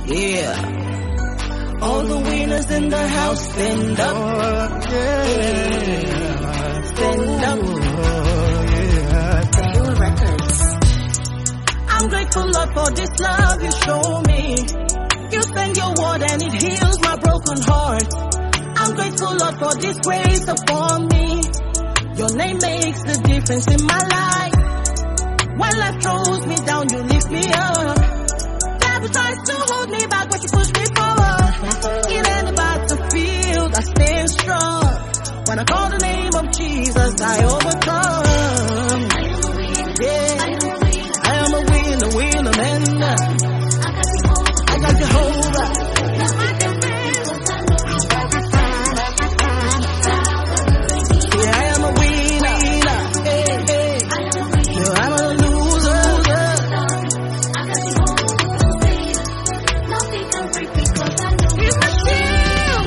Yeah. All the winners in the house, stand up. Yeah. Stand up. Taylor Records. I'm grateful, Lord, for this love you show me. You send your word and it heals my broken heart. I'm grateful, Lord, for this grace upon me. Your name makes the difference in my life. When life throws me down, you lift me up. Devil tries to hold me back, but you push me forward. It ain't about the field, I stand strong. When I call the name of Jesus, I overcome. Yeah, I am a winner, man. I got Jehovah. Yeah, I am a winner. Hey, hey. No, I'm a loser. He's my shield.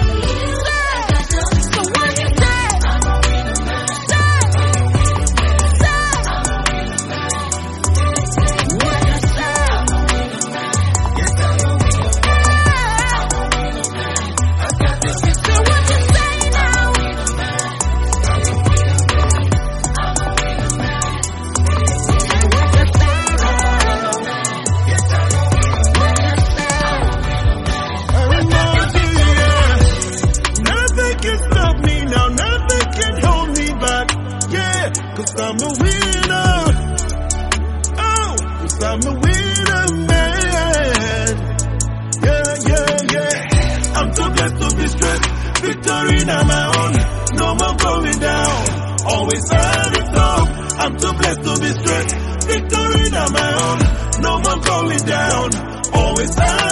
So what you say? I'm a winner. Oh, 'cause I'm a winner, man. Yeah. I'm too blessed to be stressed. Victory now my own. No more going down. Always at the top. I'm too blessed to be stressed. Victory now my own. No more going down. Always at